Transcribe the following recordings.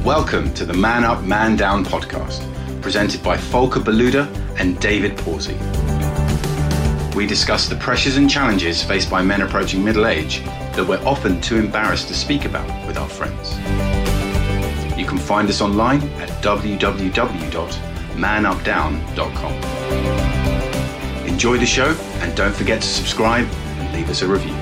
Welcome to the Man Up, Man Down podcast, presented by Volker Beluda and David Pawsey. We discuss the pressures and challenges faced by men approaching middle age that we're often too embarrassed to speak about with our friends. You can find us online at www.manupdown.com. Enjoy the show and don't forget to subscribe and leave us a review.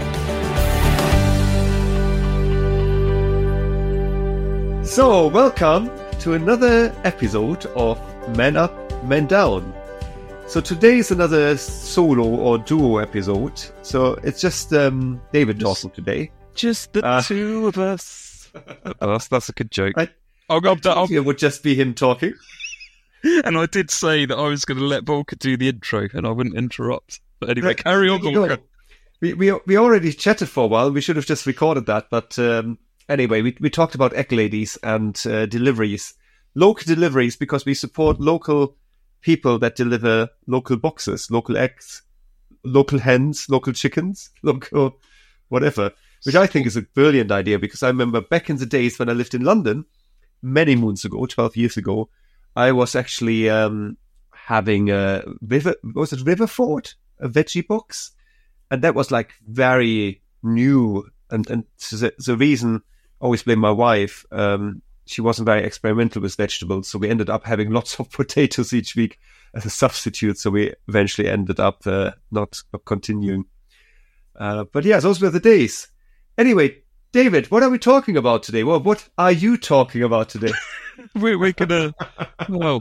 So, welcome to another episode of Man Up, Man Down. So today is another solo or duo episode. So it's just David talking today. Just the two of us. Oh, that's a good joke. It would just be him talking. And I did say that I was going to let Volker do the intro and I wouldn't interrupt. But anyway, carry on, Volker. We already chatted for a while. We should have just recorded that. But anyway, we talked about egg ladies and deliveries. Local deliveries, because we support local people that deliver local boxes, local eggs, local hens, local chickens, local whatever, which I think is a brilliant idea, because I remember back in the days when I lived in London, many moons ago, 12 years ago, I was actually having a Riverford, a veggie box, and that was like very new, and the reason, I always blame my wife, she wasn't very experimental with vegetables, so we ended up having lots of potatoes each week as a substitute, so we eventually ended up not continuing. But yeah, those were the days. Anyway, David, what are we talking about today? Well, what are you talking about today? we're gonna... Well...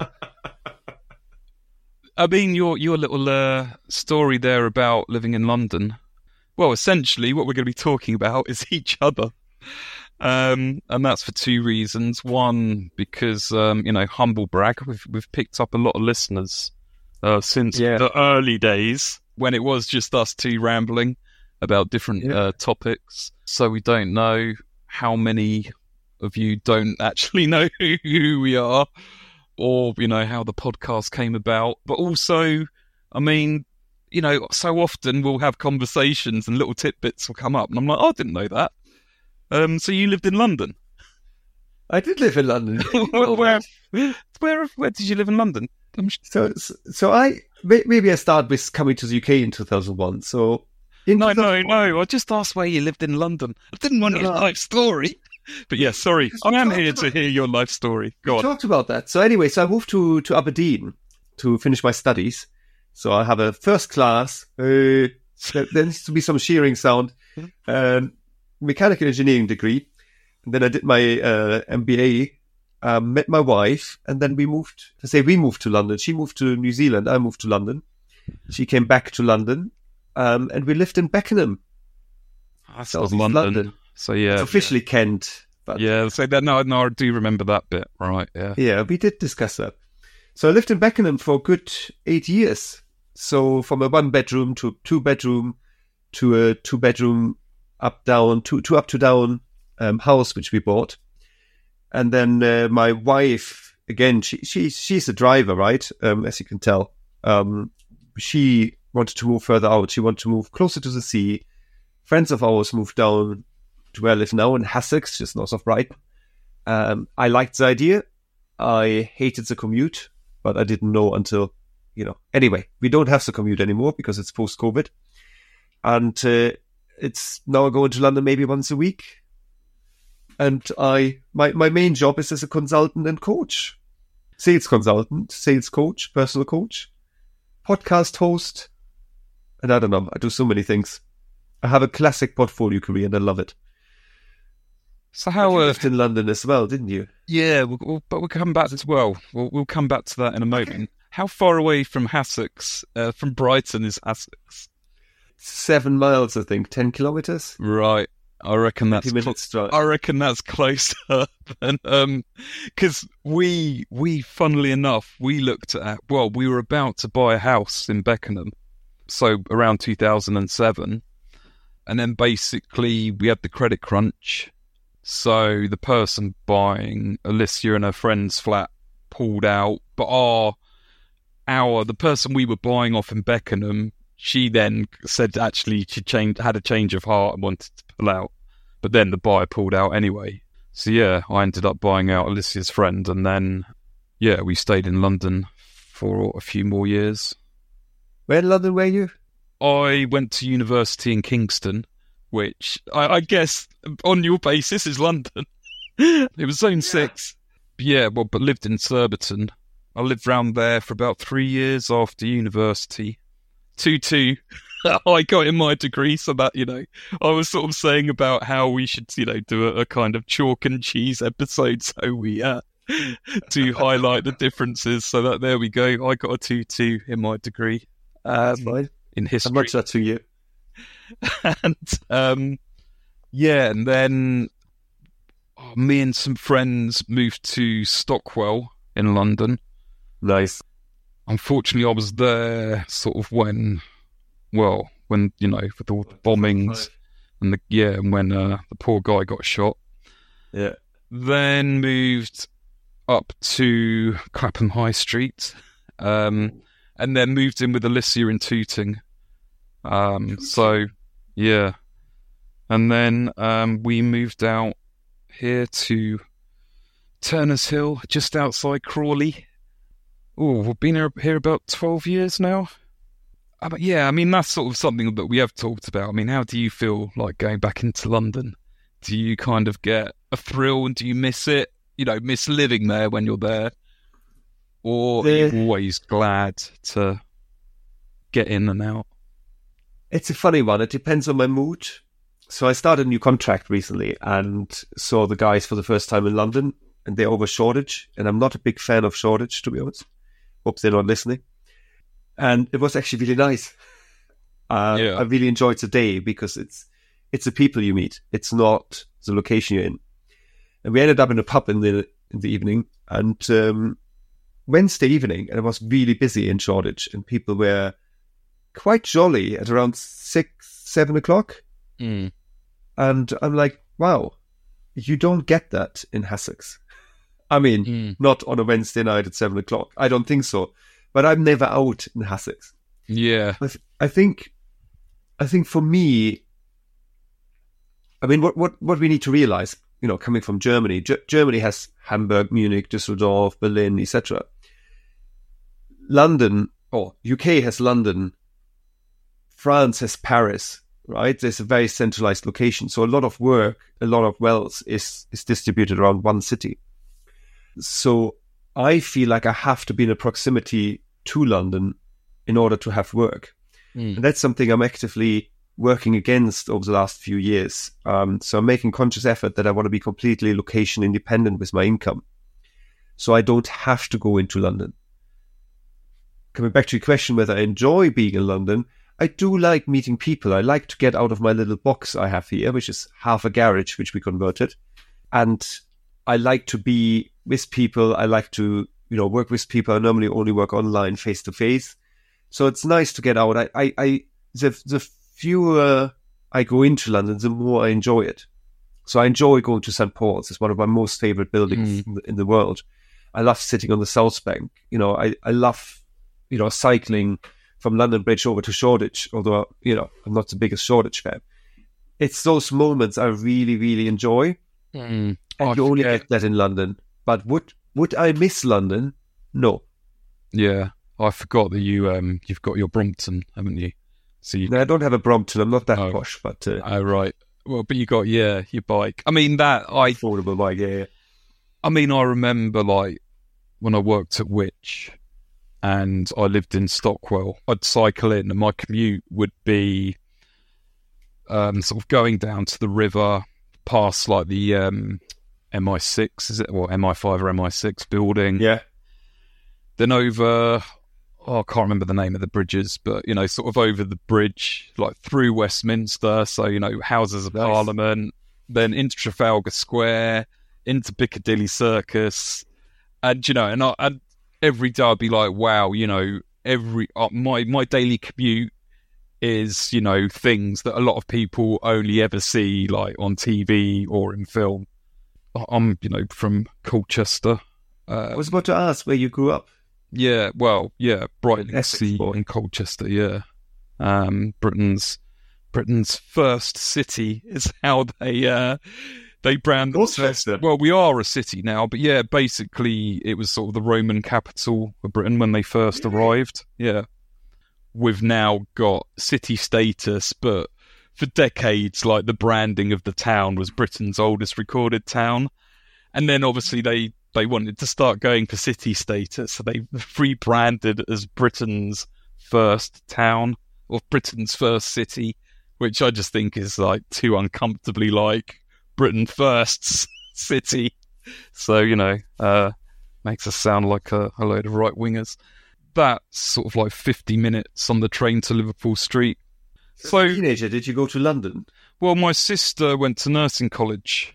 I mean, your little story there about living in London. Well, essentially, what we're going to be talking about is each other. And that's for two reasons. One, because, humble brag, we've picked up a lot of listeners since the early days when it was just us two rambling about different topics. So we don't know how many of you don't actually know who we are, or, how the podcast came about. But also, I mean, so often we'll have conversations and little tidbits will come up. And I'm like, I didn't know that. So you lived in London? I did live in London. Where did you live in London? So I maybe I start with coming to the UK in 2001. So No. I just asked where you lived in London. I didn't want your life story. But yeah, sorry. I am here to hear your life story. Go on. We talked about that. So anyway, I moved to Aberdeen to finish my studies. So I have a first class. There needs to be some shearing sound. Mechanical engineering degree. And then I did my MBA, met my wife, and then we moved to London. She moved to New Zealand. I moved to London. She came back to London, and we lived in Beckenham. That's London. So yeah, it's officially Kent. But so that no, I do remember that bit, right? Yeah, we did discuss that. So I lived in Beckenham for a good 8 years. So from a 1-bedroom to a 2-bedroom to a 2-bedroom up to down house which we bought, and then my wife, again, she's a driver, right? As you can tell, she wanted to move further out. She wanted to move closer to the sea. Friends of ours moved down to where I live now in Essex, just north of Brighton. I liked the idea. I hated the commute, but I didn't know until, Anyway, we don't have the commute anymore because it's post-COVID. And it's now going to London maybe once a week. And my main job is as a consultant and coach. Sales consultant, sales coach, personal coach, podcast host. And I don't know, I do so many things. I have a classic portfolio career and I love it. So how you lived in London as well, didn't you? Yeah, but we'll come back as well. We'll come back to that in a moment. Okay. How far away from Essex, from Brighton, is Essex? 7 miles, I think. 10 kilometers. Right. I reckon that's closer than because we funnily enough we looked at we were about to buy a house in Beckenham, so around 2007, and then basically we had the credit crunch. So the person buying Alicia and her friend's flat pulled out, but the person we were buying off in Beckenham, she then said actually she had a change of heart and wanted to pull out, but then the buyer pulled out anyway. So yeah, I ended up buying out Alicia's friend, and then yeah, we stayed in London for a few more years. Where in London were you? I went to university in Kingston, which I guess on your basis is London. It was Zone 6. Yeah, well, but lived in Surbiton. I lived round there for about 3 years after university. 2-2. I got in my degree, so that, I was sort of saying about how we should, do a kind of chalk and cheese episode, so we do highlight the differences. So that there we go. I got a 2-2 in my degree. In history. How much that to you? And and then me and some friends moved to Stockwell in London. Nice. Unfortunately, I was there sort of when with all the bombings and when the poor guy got shot. Yeah. Then moved up to Clapham High Street, and then moved in with Alicia in Tooting. And then we moved out here to Turner's Hill, just outside Crawley. Oh, we've been here about 12 years now. But yeah, I mean, that's sort of something that we have talked about. I mean, how do you feel like going back into London? Do you kind of get a thrill, and do you miss it? Miss living there when you're there? Or are you always glad to get in and out? It's a funny one. It depends on my mood. So I started a new contract recently and saw the guys for the first time in London, and they're over Shoreditch. And I'm not a big fan of Shoreditch, to be honest. Hope they're not listening. And it was actually really nice. I really enjoyed the day because it's the people you meet. It's not the location you're in. And we ended up in a pub in the evening, and Wednesday evening, and it was really busy in Shoreditch, and people were quite jolly at around 6-7 o'clock. Mm. And I'm like, wow, you don't get that in Essex. I mean, not on a Wednesday night at 7 o'clock. I don't think so. But I'm never out in Essex. Yeah. I think for me, I mean, what we need to realize, coming from Germany, Germany has Hamburg, Munich, Düsseldorf, Berlin, etc. London, or UK has London, France has Paris, right? There's a very centralized location. So a lot of work, a lot of wealth is distributed around one city. So I feel like I have to be in a proximity to London in order to have work. And that's something I'm actively working against over the last few years. So I'm making conscious effort that I want to be completely location independent with my income. So I don't have to go into London. Coming back to your question whether I enjoy being in London, I do like meeting people. I like to get out of my little box I have here, which is half a garage, which we converted. And I like to be with people. I like to, work with people. I normally only work online, face to face. So it's nice to get out. The fewer I go into London, the more I enjoy it. So I enjoy going to St. Paul's. It's one of my most favorite buildings in the world. I love sitting on the South Bank. I love, cycling from London Bridge over to Shoreditch, although, I'm not the biggest Shoreditch fan. It's those moments I really, really enjoy. And you only get that in London. But would I miss London? No. Yeah. I forgot that you've got your Brompton, haven't you? So No, I don't have a Brompton. I'm not that posh, but... oh, right. Well, but you got, your bike. I mean, affordable bike, yeah. I mean, I remember, when I worked at Which and I lived in Stockwell, I'd cycle in and my commute would be sort of going down to the river, past, the MI6, is it? Or MI5 or MI6 building. Yeah. Then over... I can't remember the name of the bridges, but, sort of over the bridge, through Westminster. So, Houses of Parliament, then into Trafalgar Square, into Piccadilly Circus. And, and every day I'd be like, wow, my daily commute is, things that a lot of people only ever see, on TV or in film. I'm, from Colchester. I was about to ask where you grew up. Yeah, well, yeah, Brightlingsea in Colchester, yeah. Britain's first city is how they they brand themselves. Gloucester. Well, we are a city now, but yeah, basically it was sort of the Roman capital of Britain when they first arrived. Yeah. We've now got city status, but for decades, like the branding of the town was Britain's oldest recorded town. And then obviously they wanted to start going for city status, so they rebranded as Britain's first town, or Britain's first city, which I just think is like too uncomfortably like Britain first city. So, makes us sound like a load of right-wingers. That's sort of like 50 minutes on the train to Liverpool Street. So, as a teenager, did you go to London? Well, my sister went to nursing college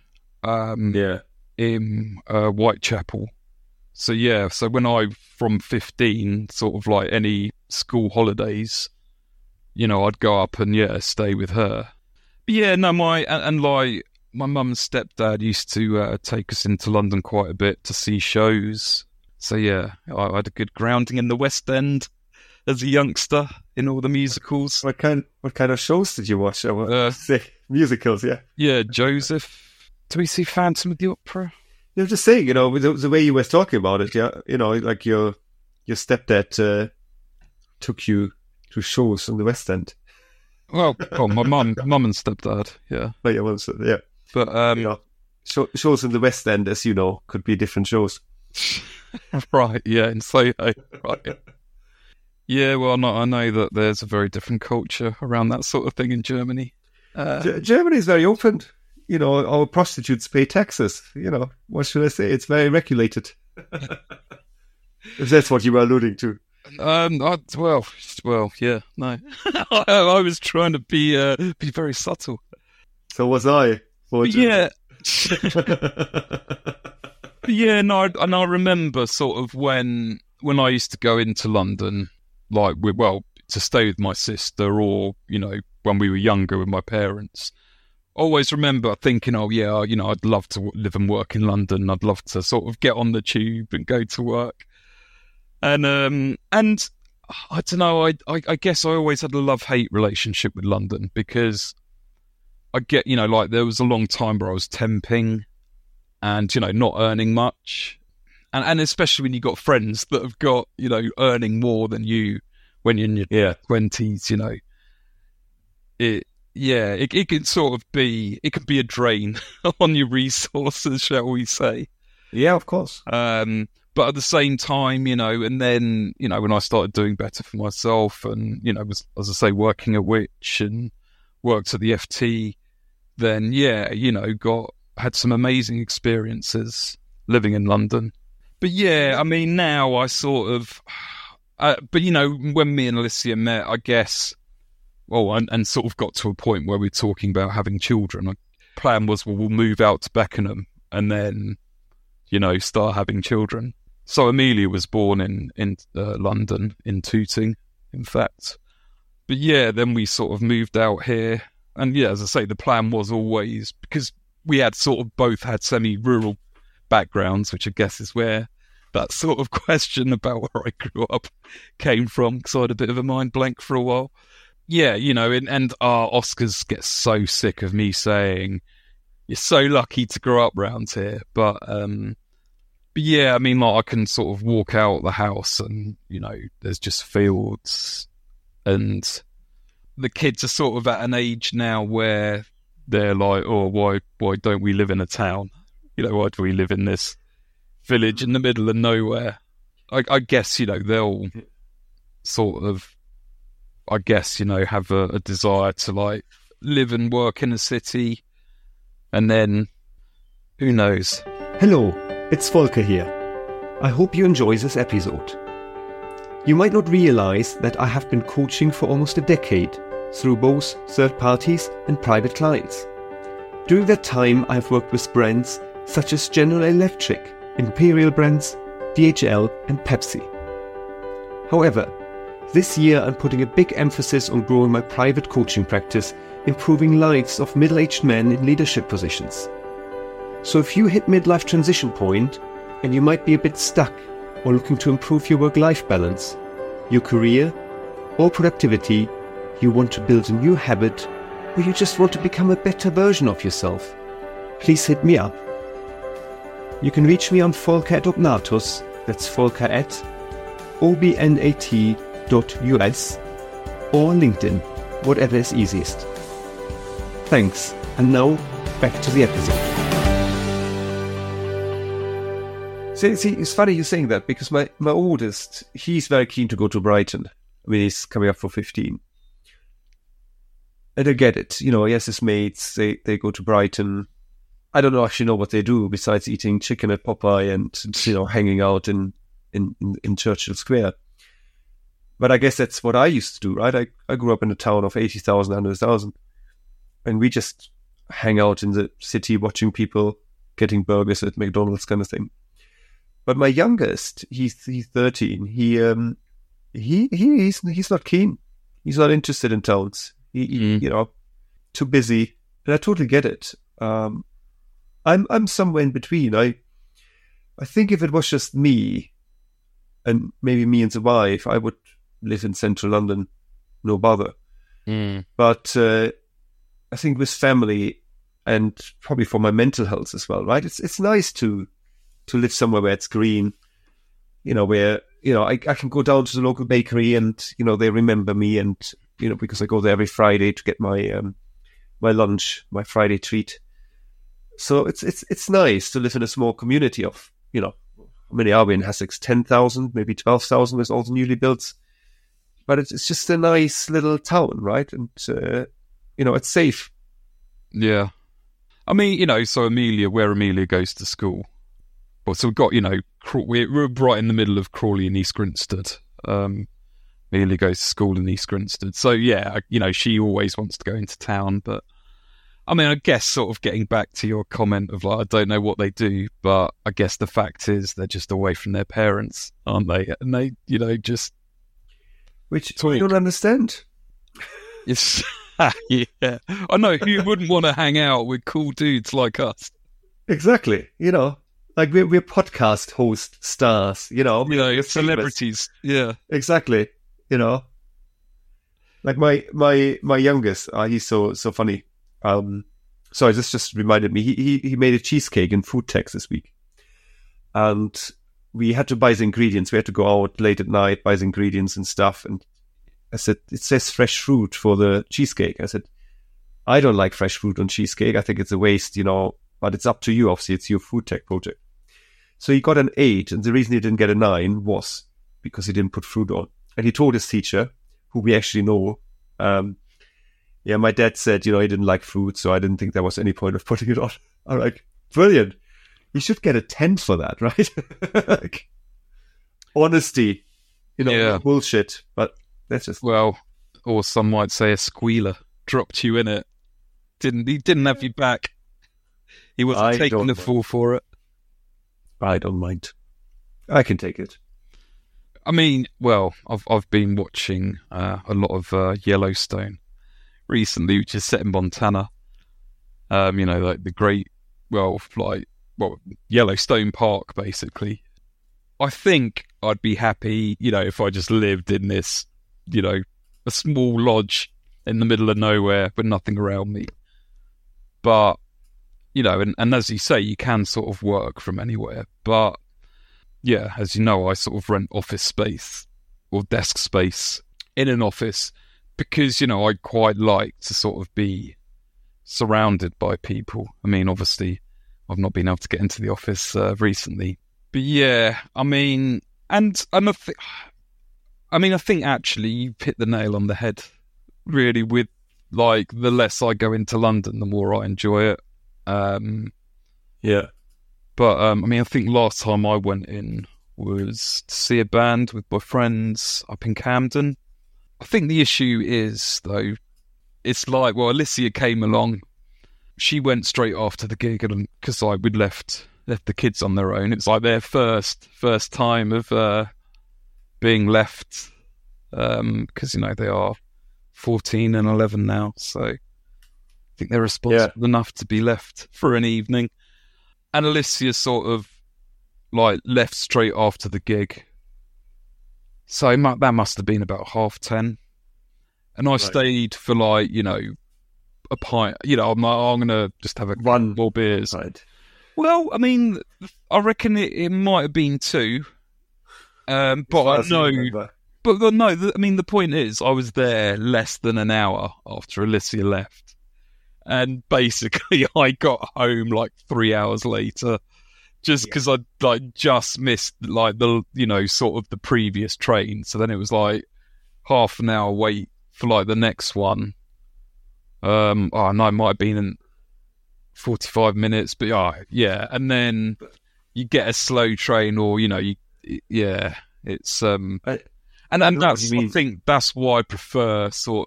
in Whitechapel. So when from 15, sort of like any school holidays, I'd go up and stay with her. But yeah, no, my mum and stepdad used to take us into London quite a bit to see shows. So yeah, I had a good grounding in the West End as a youngster in all the musicals. What kind of shows did you watch? Musicals, yeah. Yeah, Joseph. Do we see Phantom of the Opera? I'm just saying, the way you were talking about it, yeah, like your stepdad took you to shows in the West End. Well, my mum and stepdad, yeah. Oh, yeah, well, so, yeah. But shows in the West End, as you know, could be different shows. Right, yeah, in Soho, right. Yeah, well, I know that there's a very different culture around that sort of thing in Germany. Germany is very open. Our prostitutes pay taxes. What should I say? It's very regulated. If that's what you were alluding to. Well, yeah, no. I was trying to be very subtle. So was I. Yeah. Yeah, no, and I remember sort of when I used to go into London, like, to stay with my sister, or, when we were younger with my parents. Always remember thinking, I'd love to live and work in London. I'd love to sort of get on the tube and go to work. And I don't know, I guess I always had a love-hate relationship with London, because I get, like there was a long time where I was temping and, not earning much. And especially when you got friends that have got, earning more than you when you're in your 20s, it can sort of be, it can be a drain on your resources, shall we say. Yeah, of course. But at the same time, and then, when I started doing better for myself and, was, as I say, working at Which and worked at the FT, then, had some amazing experiences living in London. But yeah, I mean, now I sort of, when me and Alicia met, I guess, and sort of got to a point where we're talking about having children. The plan was, we'll move out to Beckenham and then, start having children. So Amelia was born in London, in Tooting, in fact. But yeah, then we sort of moved out here. And yeah, as I say, the plan was always, because we had sort of both had semi-rural backgrounds, which I guess is where that sort of question about where I grew up came from, because I had a bit of a mind blank for a while. Yeah, and our Oscars get so sick of me saying, you're so lucky to grow up round here. But yeah, I mean, like, I can sort of walk out the house and, there's just fields, and the kids are sort of at an age now where they're like, oh, why don't we live in a town? Why do we live in this village in the middle of nowhere? I guess, they'll sort of, have a desire to, like, live and work in a city, and then, who knows? Hello, it's Volker here. I hope you enjoy this episode. You might not realize that I have been coaching for almost a decade, through both third parties and private clients. During that time, I've worked with brands such as General Electric, Imperial Brands, DHL and Pepsi. However, this year I'm putting a big emphasis on growing my private coaching practice, improving lives of middle-aged men in leadership positions. So if you hit midlife transition point and you might be a bit stuck or looking to improve your work-life balance, your career or productivity, you want to build a new habit, or you just want to become a better version of yourself, please hit me up. You can reach me on Volker@Obnatus, that's Volker@obnat.us, or LinkedIn, whatever is easiest. Thanks, and now back to the episode. See, it's funny you saying that, because my oldest, he's very keen to go to Brighton. I mean, he's coming up for 15. And I get it. He has his mates, they go to Brighton. I don't actually know what they do besides eating chicken at Popeye and, hanging out in Churchill Square. But I guess that's what I used to do, right? I grew up in a town of 80,000, 100,000. And we just hang out in the city watching people getting burgers at McDonald's kind of thing. But my youngest, he's 13. He's not keen. He's not interested in towns. He too busy. And I totally get it. I'm somewhere in between. I think if it was just me, and maybe me and the wife, I would live in central London, no bother. But I think with family, and probably for my mental health as well, right? It's nice to live somewhere where it's green, where I can go down to the local bakery and they remember me, and because I go there every Friday to get my my lunch, my Friday treat. So it's nice to live in a small community of, how many are we in Essex? 10,000, maybe 12,000 with all the newly built. But it's just a nice little town, right? And, it's safe. Yeah. I mean, so where Amelia goes to school. Well, so we've got, we're right in the middle of Crawley and East Grinstead. Amelia goes to school in East Grinstead. So, yeah, she always wants to go into town, but I mean, I guess sort of getting back to your comment of I don't know what they do, but I guess the fact is they're just away from their parents, aren't they? And they, just... Which talk. I don't understand. It's, yeah. I know, who wouldn't want to hang out with cool dudes like us? Exactly. Like we're podcast host stars, we're celebrities. Yeah. Exactly. Like my youngest, he's so funny. Sorry, this just reminded me. He made a cheesecake in food tech this week, and we had to buy the ingredients. We had to go out late at night, buy the ingredients and stuff. And I said, it says fresh fruit for the cheesecake. I said, I don't like fresh fruit on cheesecake. I think it's a waste, but it's up to you. Obviously, it's your food tech project. So he got an 8, and the reason he didn't get a 9 was because he didn't put fruit on. And he told his teacher, who we actually know, my dad said, he didn't like fruit, so I didn't think there was any point of putting it on. I'm like, brilliant. You should get a 10 for that, right? Like, honesty, bullshit, but that's just... Well, or some might say a squealer dropped you in it. He didn't have you back. He wasn't taking the fall for it. I don't mind. I can take it. I mean, well, I've been watching a lot of Yellowstone recently, which is set in Montana. Like the great, Yellowstone Park, basically. I think I'd be happy, if I just lived in this, a small lodge in the middle of nowhere with nothing around me. But, and as you say, you can sort of work from anywhere. But, yeah, as you know, I sort of rent office space or desk space in an office because, I quite like to sort of be surrounded by people. I mean, obviously, I've not been able to get into the office recently. But yeah, I mean, I think actually you've hit the nail on the head, really, with like the less I go into London, the more I enjoy it. Yeah. But I think last time I went in was to see a band with my friends up in Camden. I think the issue is, though, it's like, Alicia came along. She went straight after the gig, and because we'd left the kids on their own. It's like their first time of being left, because they are 14 and 11 now, so I think they're responsible enough to be left for an evening. And Alicia sort of like left straight after the gig, so that must have been about 10:30, and I stayed for a pint. You know, I'm going to just have One more beers. Right. Well, I mean, I reckon it might have been 2. But I know. But no, I mean, the point is, I was there less than an hour after Alicia left. And basically, I got home like 3 hours later, just because I like just missed like the, you know, sort of the previous train. So then it was like half an hour wait for like the next one. Oh no, it might have been in 45 minutes, but yeah. And then you get a slow train, or you know, it's And that's, I think that's why I prefer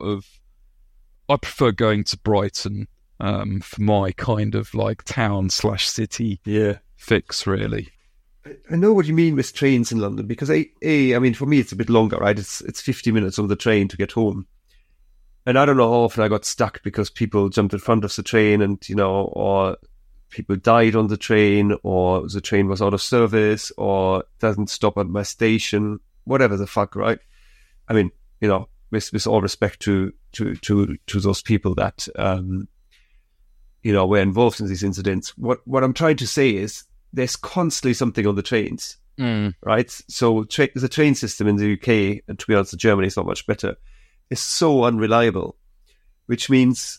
going to Brighton for my kind of like town/city fix, really. I know what you mean with trains in London, because I mean, for me it's a bit longer, right? It's 50 minutes on the train to get home. And I don't know how often I got stuck because people jumped in front of the train and, you know, or people died on the train, or the train was out of service, or doesn't stop at my station, whatever the fuck, right? I mean, you know, with all respect to those people that, you know, were involved in these incidents. What I'm trying to say is there's constantly something on the trains, right? So the train system in the UK, and to be honest, in Germany is not much better, is so unreliable, which means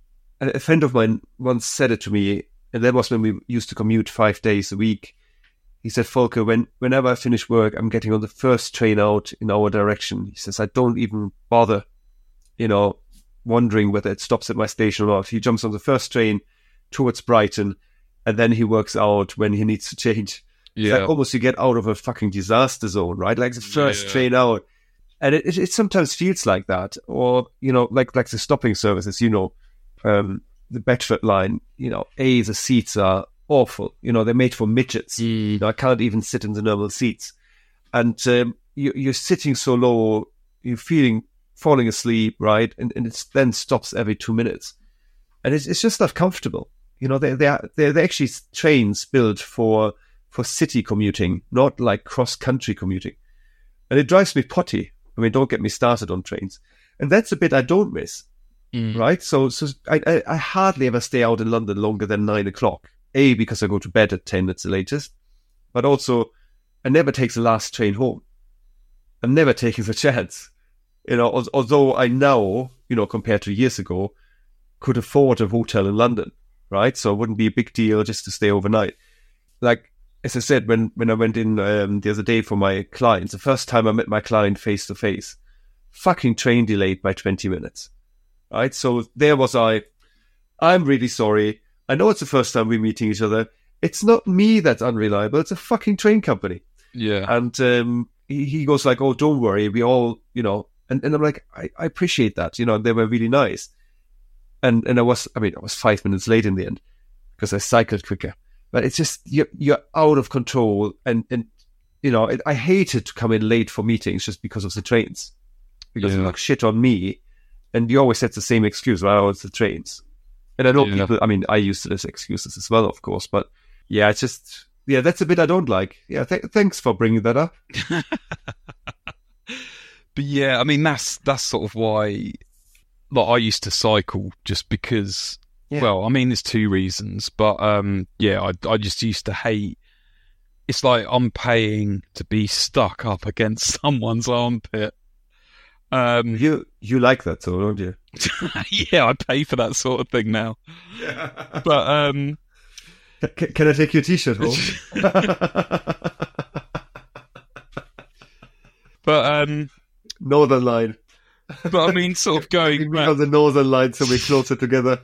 a friend of mine once said it to me, and that was when we used to commute 5 days a week. He said, Volker, whenever I finish work, I'm getting on the first train out in our direction. He says, I don't even bother, you know, wondering whether it stops at my station or not. He jumps on the first train towards Brighton, and then he works out when he needs to change. Yeah. It's like almost you get out of a fucking disaster zone, right? Like the first train out. And it sometimes feels like that. Or, you know, like the stopping services, you know, the Bedford line, you know, the seats are awful. You know, they're made for midgets. You know, I can't even sit in the normal seats. And you're sitting so low, you're falling asleep, right? And it then stops every 2 minutes. And it's just not comfortable. You know, they're actually trains built for city commuting, not like cross-country commuting. And it drives me potty. I mean, don't get me started on trains. And that's a bit I don't miss, right? So I hardly ever stay out in London longer than 9 o'clock. Because I go to bed at 10 at the latest, but also I never take the last train home. I'm never taking the chance, you know, although I now, you know, compared to years ago, could afford a hotel in London, right? So it wouldn't be a big deal just to stay overnight. Like, as I said, when I went in the other day for my clients, the first time I met my client face to face, fucking train delayed by 20 minutes, right? So there was I'm really sorry. I know it's the first time we're meeting each other. It's not me that's unreliable. It's a fucking train company. Yeah. And he goes like, oh, don't worry. We all, you know, and I'm like, I appreciate that. You know, they were really nice. And I was 5 minutes late in the end because I cycled quicker. But it's just, you're out of control. And you know, I hated to come in late for meetings just because of the trains. Because it's like shit on me. And you always had the same excuse, well, it's the trains. And I know people, I mean, I used those excuses as well, of course, but yeah, it's just, that's a bit I don't like. Yeah, thanks for bringing that up. But yeah, I mean, that's sort of why, like, I used to cycle just because, well, I mean, there's 2 reasons, but I just used to hate, it's like I'm paying to be stuck up against someone's armpit. You like that, though, don't you? Yeah, I pay for that sort of thing now. Yeah. But can I take your t-shirt home? But Northern Line. But I mean, sort of going back on the Northern Line, so we're closer together.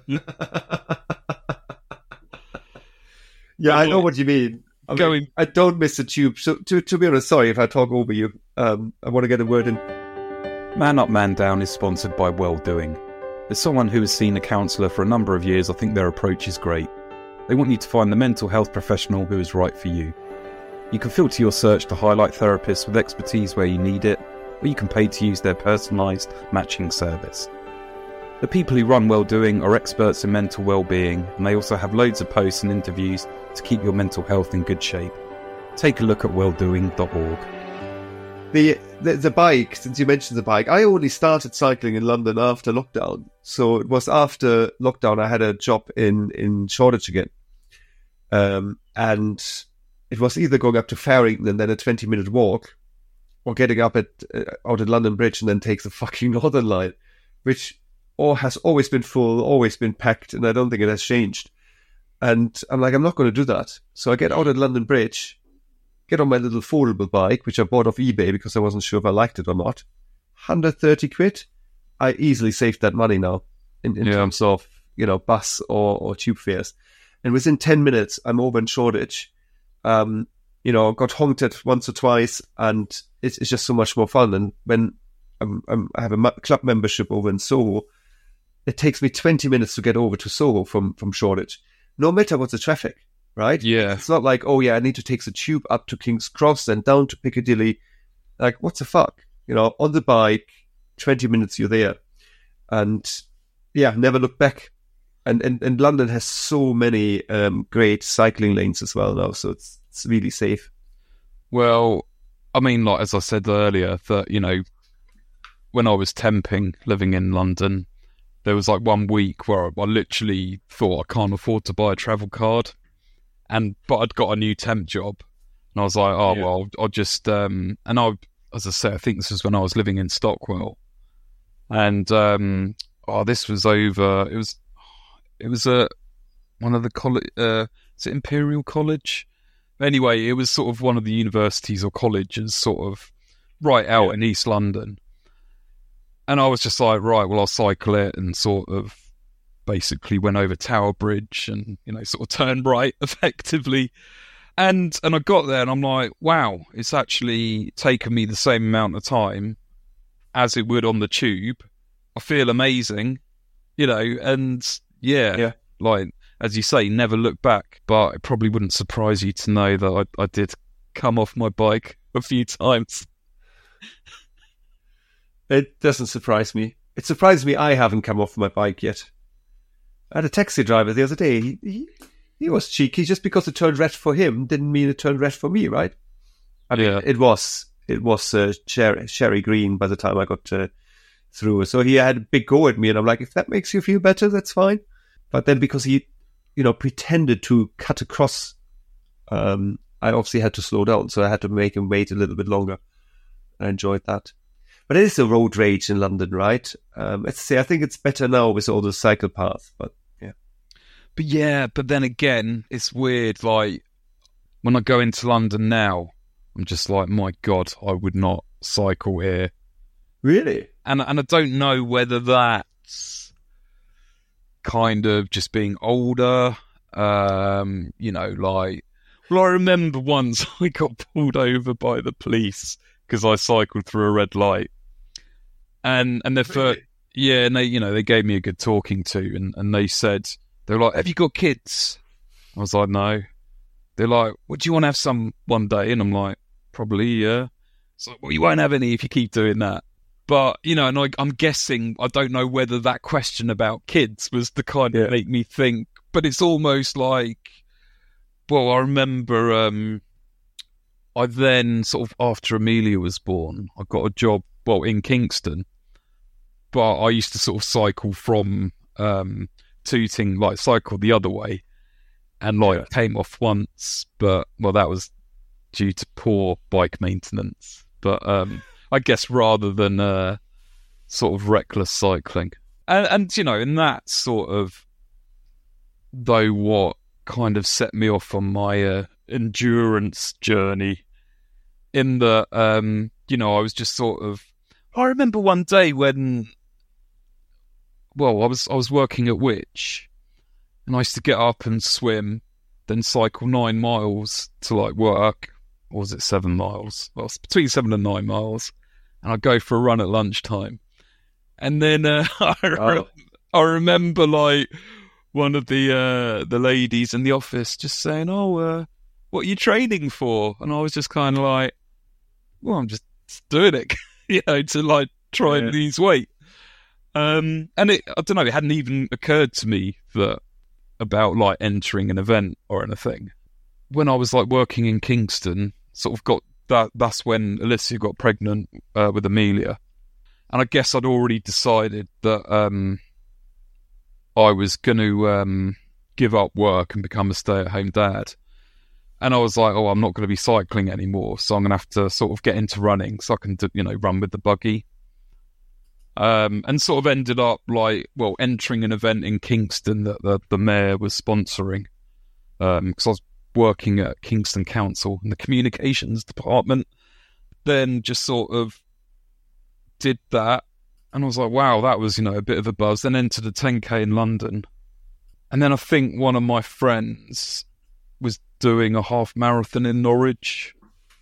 Yeah, I know what you mean. I don't miss the tube. So to be honest, sorry if I talk over you. I want to get a word in. Man Up, Man Down is sponsored by Welldoing. As someone who has seen a counsellor for a number of years, I think their approach is great. They want you to find the mental health professional who is right for you. You can filter your search to highlight therapists with expertise where you need it, or you can pay to use their personalised matching service. The people who run Welldoing are experts in mental well-being, and they also have loads of posts and interviews to keep your mental health in good shape. Take a look at welldoing.org. The bike, since you mentioned the bike, I only started cycling in London after lockdown. So it was after lockdown I had a job in Shoreditch again. And it was either going up to Farringdon and then a 20-minute walk, or getting up out at London Bridge and then take the fucking Northern Line, which has always been full, always been packed, and I don't think it has changed. And I'm like, I'm not going to do that. So I get out at London Bridge, get on my little foldable bike, which I bought off eBay because I wasn't sure if I liked it or not. 130 quid. I easily saved that money now in terms of, bus or tube fares. And within 10 minutes, I'm over in Shoreditch. Got honked at once or twice, and it's just so much more fun. And when I have a club membership over in Soho, it takes me 20 minutes to get over to Soho from Shoreditch, no matter what the traffic, right? Yeah. It's not like, I need to take the tube up to King's Cross and down to Piccadilly. Like, what the fuck? On the bike, 20 minutes you're there. And never look back. And London has so many great cycling lanes as well now, so it's really safe. Well, I mean, like, as I said earlier, that, when I was temping living in London, there was like 1 week where I literally thought I can't afford to buy a travel card, but I'd got a new temp job, and I was like, well, I'll just as I say, I think this was when I was living in Stockwell, and this was over. It was one of the college. Is it Imperial College? Anyway, it was sort of one of the universities or colleges, sort of right out in East London. And I was just like, right, well, I'll cycle it, and sort of basically went over Tower Bridge and, sort of turned right effectively. And I got there and I'm like, wow, it's actually taken me the same amount of time as it would on the tube. I feel amazing, and like, as you say, never look back. But it probably wouldn't surprise you to know that I did come off my bike a few times. It doesn't surprise me. It surprises me I haven't come off my bike yet. I had a taxi driver the other day. He was cheeky. Just because it turned red for him didn't mean it turned red for me, right? I mean, it was cherry green by the time I got through. So he had a big go at me, and I'm like, if that makes you feel better, that's fine. But then because he, pretended to cut across, I obviously had to slow down. So I had to make him wait a little bit longer. I enjoyed that. But it is a road rage in London, right? Let's say I think it's better now with all the cycle paths, but yeah. But then again, it's weird. Like, when I go into London now, I'm just like, my God, I would not cycle here. Really? And I don't know whether that's kind of just being older, like... Well, I remember once I got pulled over by the police because I cycled through a red light. And Really? and they gave me a good talking to, and they said, they were like, have you got kids? I was like, no. They're like, well, do you want to have some one day? And I'm like, probably, yeah. So, well, you won't have any if you keep doing that. But, and I'm guessing, I don't know whether that question about kids was the kind of make me think, but it's almost like, well, I remember I then sort of, after Amelia was born, I got a job, in Kingston, but I used to sort of cycle from Tooting, like cycle the other way, and came off once, but, that was due to poor bike maintenance. But I guess rather than sort of reckless cycling. And and that sort of, though, what kind of set me off on my endurance journey, in that, I was just sort of... I remember one day when, I was working at Which, and I used to get up and swim, then cycle 9 miles to, work. Or was it 7 miles? Well, it's between 7 and 9 miles. And I'd go for a run at lunchtime. And then I remember, one of the ladies in the office just saying, what are you training for? And I was just kind of like, well, I'm just doing it, to try and lose weight. And I don't know, it hadn't even occurred to me that about entering an event or anything. When I was working in Kingston, sort of got that's when Alicia got pregnant with Amelia. And I guess I'd already decided that I was going to give up work and become a stay-at-home dad. And I was like, I'm not going to be cycling anymore, so I'm going to have to sort of get into running so I can, run with the buggy. And sort of ended up entering an event in Kingston that the mayor was sponsoring. Because I was working at Kingston Council in the communications department. Then just sort of did that. And I was like, wow, that was, a bit of a buzz. Then entered a 10K in London. And then I think one of my friends was doing a half marathon in Norwich,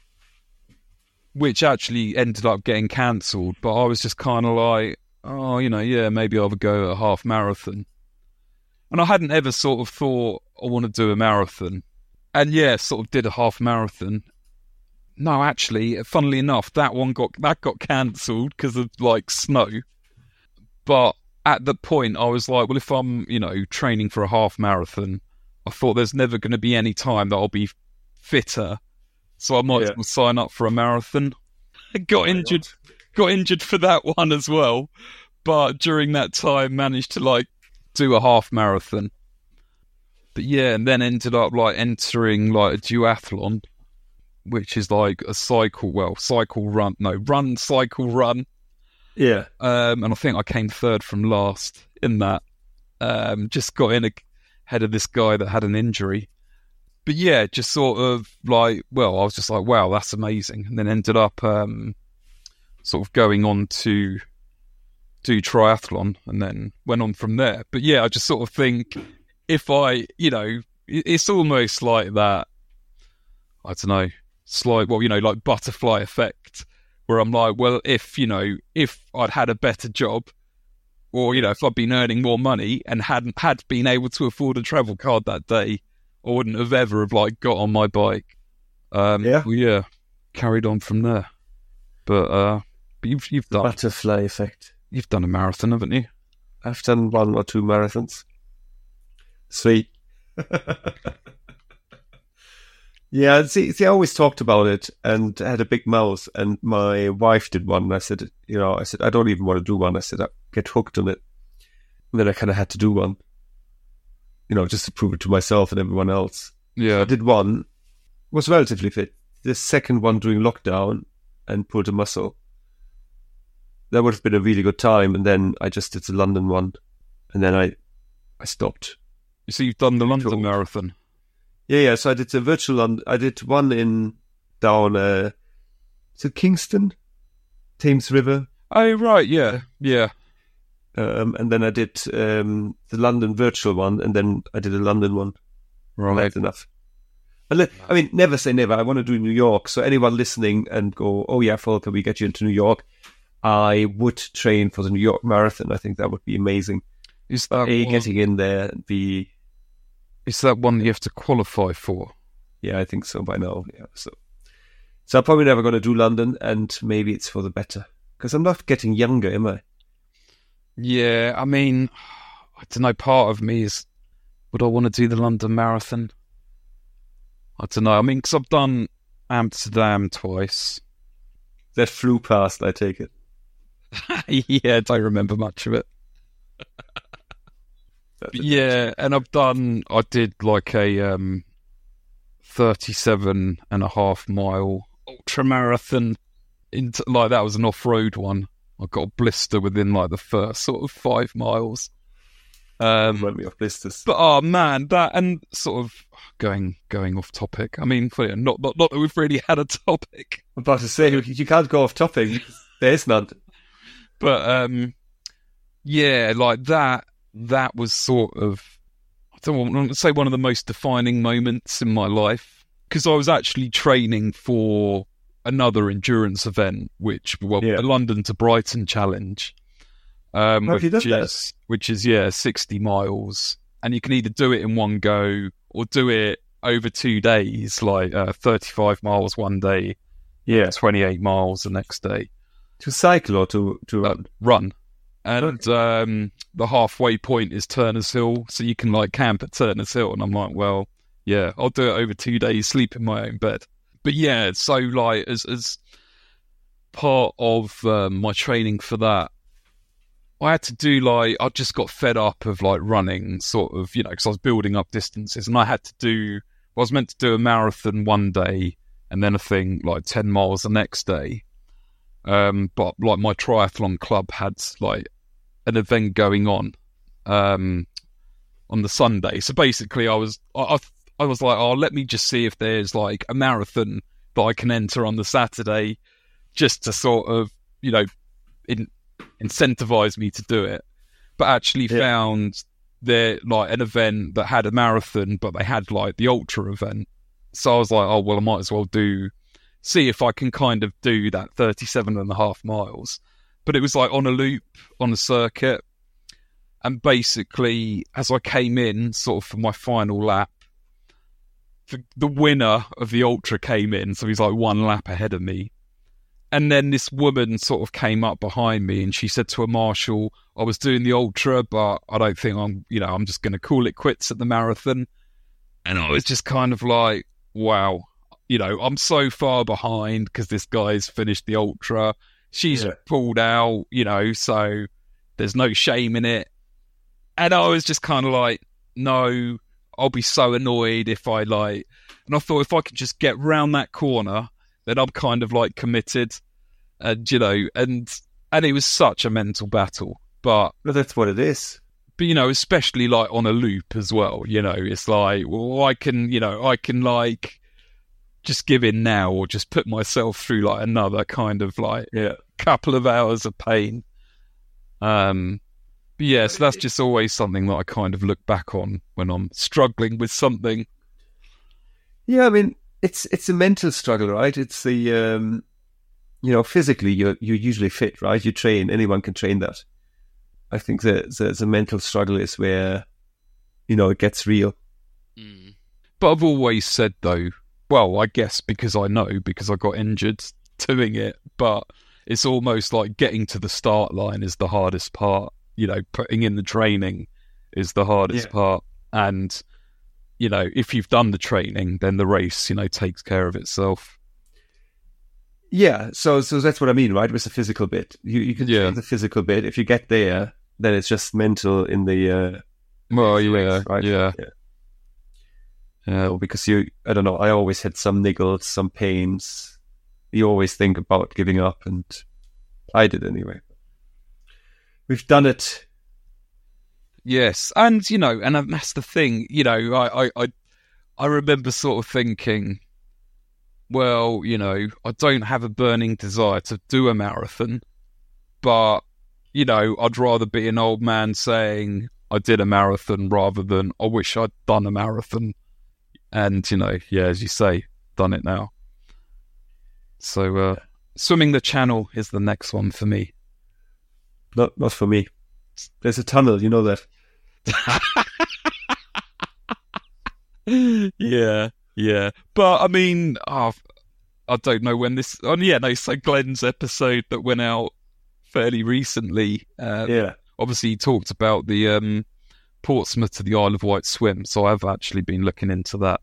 which actually ended up getting cancelled. But I was just kind of like, maybe I'll go a half marathon. And I hadn't ever sort of thought I want to do a marathon. And yeah, sort of did a half marathon. No, actually, funnily enough, that got cancelled because of snow. But at the point, I was like, well, if I'm, training for a half marathon, I thought there's never going to be any time that I'll be fitter. So I might as well sign up for a marathon. Got injured for that one as well. But during that time, managed to do a half marathon. But yeah, and then ended up entering a duathlon, which is a cycle run. Yeah. And I think I came third from last in that. Just got in ahead of this guy that had an injury. But yeah, just sort of I was just like, wow, that's amazing. And then ended up sort of going on to do triathlon and then went on from there. But yeah, I just sort of think if it's almost like that, I don't know, like butterfly effect, where I'm like, well, if I'd had a better job, or, if I'd been earning more money and had been able to afford a travel card that day, I wouldn't have ever have got on my bike. Carried on from there. But you've done butterfly effect. You've done a marathon, haven't you? I've done 1 or 2 marathons. Sweet. Yeah, see, I always talked about it and had a big mouth, and my wife did one. And I said, I don't even want to do one. I said, I get hooked on it. And then I kind of had to do one, just to prove it to myself and everyone else. Yeah. So I did one, was relatively fit. The second one during lockdown and pulled a muscle. That would have been a really good time. And then I just did the London one. And then I stopped. So you've done the London Marathon? Yeah. So I did the virtual London. I did one down to Kingston, Thames River. Oh, right. Yeah. And then I did the London virtual one, and then I did a London one. Right. That's enough. I mean, never say never. I want to do New York. So anyone listening and go, oh yeah, Volker, we get you into New York. I would train for the New York Marathon. I think that would be amazing. Is that getting in there and B? Is that one that you have to qualify for? Yeah, I think so by now. Yeah, so I'm probably never going to do London, and maybe it's for the better because I'm not getting younger, am I? Yeah, I mean, I don't know. Part of me is, would I want to do the London Marathon? I don't know. I mean, because I've done Amsterdam twice. That flew past, I take it. Yeah, I don't remember much of it. Yeah, and I did like a 37.5 mile ultra marathon. That was an off-road one. I got a blister within the first sort of 5 miles. Remind me of blisters. But oh man, that, and sort of going off topic. I mean, not that we've really had a topic. I'm about to say you can't go off topic. There's none. But yeah, like that was sort of, I don't want to say one of the most defining moments in my life, because I was actually training for another endurance event, the London to Brighton Challenge, which is 60 miles, and you can either do it in one go or do it over 2 days, 35 miles one day, 28 miles the next day. To cycle or to run? Run. And the halfway point is Turner's Hill, so you can camp at Turner's Hill. And I'm like, well, yeah, I'll do it over 2 days, sleep in my own bed. But yeah, so like as part of my training for that, I had to do like, I just got fed up of like running sort of, you know, because I was building up distances, and I was meant to do a marathon one day and then I think like 10 miles the next day. But like my triathlon club had like an event going on the Sunday. So basically I was like, oh, let me just see if there's like a marathon that I can enter on the Saturday, just to sort of, you know, incentivize me to do it. But actually found there like an event that had a marathon, but they had like the ultra event. So I was like, oh, well, I might as well see if I can kind of do that 37.5 miles. But it was like on a loop, on a circuit. And basically, as I came in sort of for my final lap, the winner of the ultra came in. So he's like one lap ahead of me. And then this woman sort of came up behind me and she said to a marshal, I was doing the ultra, but I don't think I'm just going to call it quits at the marathon. And I was just kind of like, wow, you know, I'm so far behind because this guy's finished the ultra. She's pulled out, you know, so there's no shame in it. And I was just kind of like, no, I'll be so annoyed if I like, and I thought if I could just get round that corner, then I'm kind of like committed, and you know, and it was such a mental battle. But that's what it is. But you know, especially like on a loop as well. You know, it's like, well, I can like just give in now, or just put myself through like another kind of like couple of hours of pain. But yeah, so that's just always something that I kind of look back on when I'm struggling with something. Yeah, I mean, it's a mental struggle, right? It's the, you know, physically you're usually fit, right? You train, anyone can train that. I think the mental struggle is where, you know, it gets real. Mm. But I've always said though, well, I guess because I got injured doing it, but it's almost like getting to the start line is the hardest part. You know, putting in the training is the hardest part. And, you know, if you've done the training, then the race, you know, takes care of itself. Yeah, so that's what I mean, right? With the physical bit. You can train the physical bit. If you get there, then it's just mental in the... race, right? Yeah, because I don't know, I always had some niggles, some pains. You always think about giving up, and I did anyway. We've done it. Yes, and you know, and that's the thing. You know, I remember sort of thinking, well, you know, I don't have a burning desire to do a marathon, but you know, I'd rather be an old man saying I did a marathon rather than I wish I'd done a marathon. And you know, yeah, as you say, done it now. So swimming the Channel is the next one for me. Not for me. There's a tunnel, you know that. Yeah. But I mean, I don't know when this. Oh yeah, no. So Glenn's episode that went out fairly recently. Obviously, he talked about the Portsmouth to the Isle of Wight swim. So I've actually been looking into that.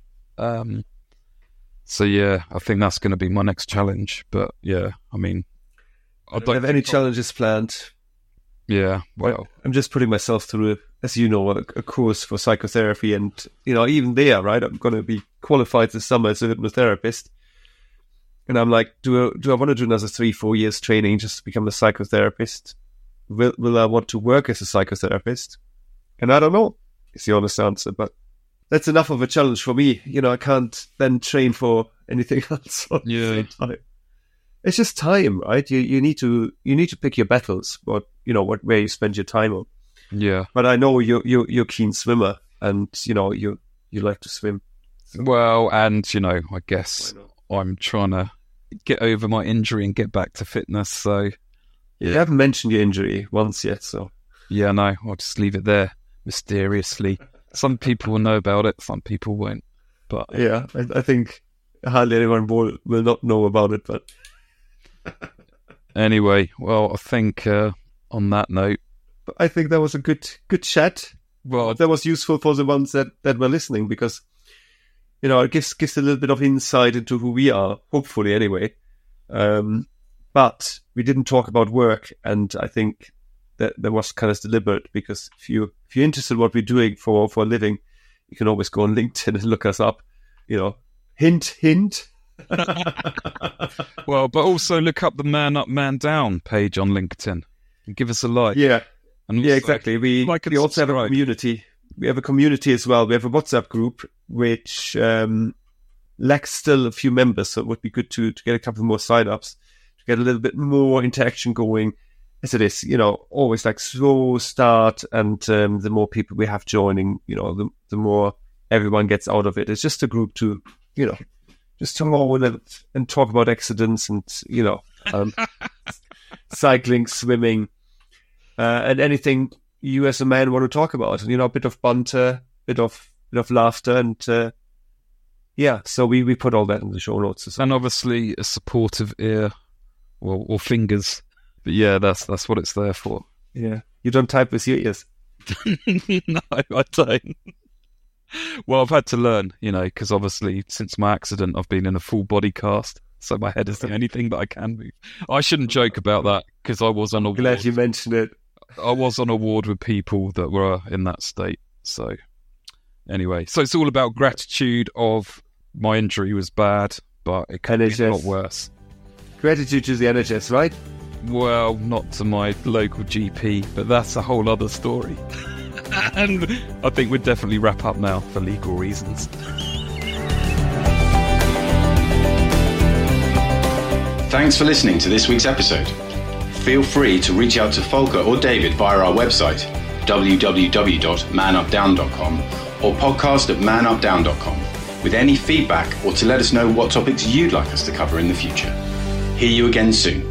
So yeah, I think that's going to be my next challenge. But yeah, I mean, I don't have any challenges planned. Yeah, well, I'm just putting myself through, as you know, a course for psychotherapy, and you know, even there, right? I'm going to be qualified this summer as a hypnotherapist, and I'm like, do I want to do another 3-4 years training just to become a psychotherapist? Will I want to work as a psychotherapist? And I don't know. Is the honest answer, but that's enough of a challenge for me. You know, I can't then train for anything else at the same time. It's just time, right? You need to pick your battles. Where you spend your time on. Yeah. But I know you're a keen swimmer, and you know you like to swim. So. Well, and you know, I guess I'm trying to get over my injury and get back to fitness. So you haven't mentioned your injury once yet, so yeah, no, I'll just leave it there mysteriously. Some people will know about it, some people won't. But yeah, I think hardly anyone will not know about it, but. Anyway, well, I think on that note, I think that was a good chat. Well, that was useful for the ones that were listening, because it gives a little bit of insight into who we are, hopefully anyway. But we didn't talk about work, and I think that was kind of deliberate, because if you're interested in what we're doing for a living, you can always go on LinkedIn and look us up. Hint, hint. Well, but also look up the Man Up, Man Down page on LinkedIn and give us a like. Yeah, and yeah, exactly. We also have a community. We have a community as well. We have a WhatsApp group which lacks still a few members, so it would be good to get a couple more sign-ups, to get a little bit more interaction going. As it is, always like slow start, and the more people we have joining, the more everyone gets out of it. It's just a group to, just to roll and talk about accidents and, cycling, swimming, and anything you as a man want to talk about. A bit of banter, bit of laughter, and so we put all that in the show notes as well. And obviously a supportive ear, or fingers. But yeah, that's what it's there for. Yeah, you don't type with your ears. No, I don't. Well, I've had to learn, because obviously since my accident, I've been in a full body cast, so my head is the only thing that I can move. I shouldn't joke about that, because I was on a ward. Glad you mentioned it. I was on a ward with people that were in that state. So anyway, so it's all about gratitude of my injury was bad, but it could be a lot worse. Gratitude to the NHS, right? Well, not to my local GP, but that's a whole other story. And I think we'd definitely wrap up now for legal reasons. Thanks for listening to this week's episode. Feel free to reach out to Volker or David via our website, www.manupdown.com, or podcast@manupdown.com, with any feedback or to let us know what topics you'd like us to cover in the future. Hear you again soon.